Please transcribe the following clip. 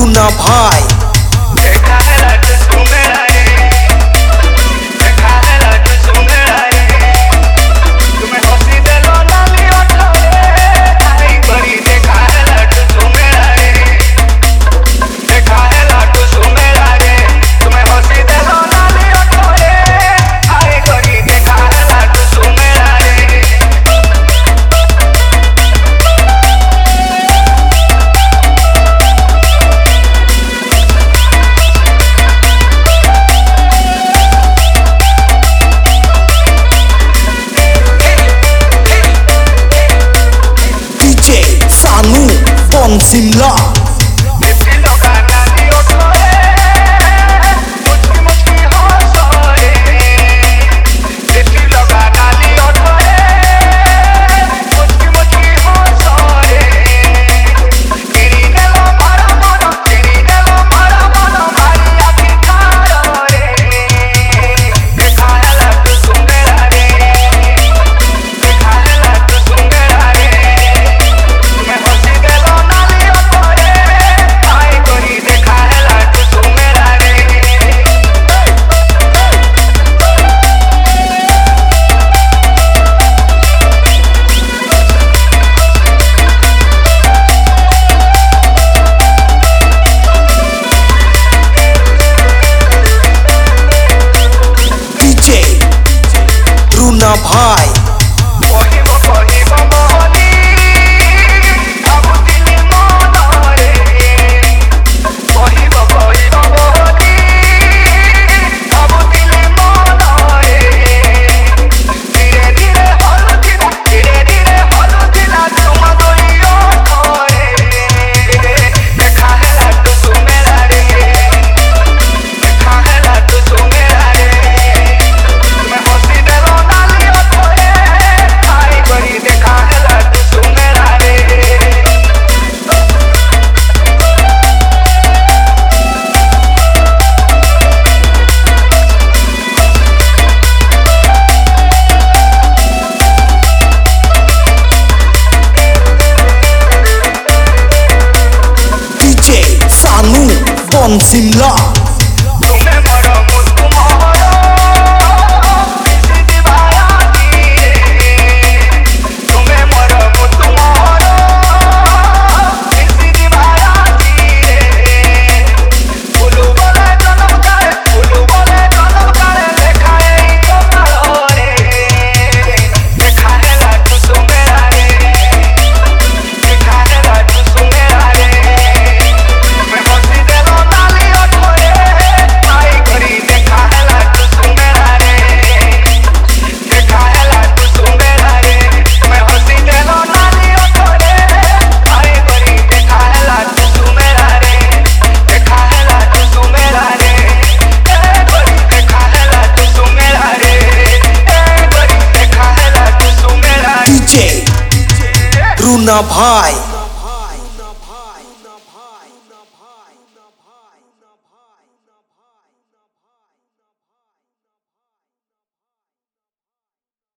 रूना भाई। देखा है लाट तू मेरा रे, देखा है लाट तू मेरा रे, तुम्हें हंसी दे लो नाली ओठो रे, आई बड़ी देखा है लाट तू मेरा रे, देखा है लाट तू मेरा रे, तुम्हें हंसी दे लो नाली ओठो रे, आई बड़ी देखा है लाट तू मेरा रे। DJ Sanu Bon Simla। रूना भाई। Sanu Bon Simla। रूना भाई।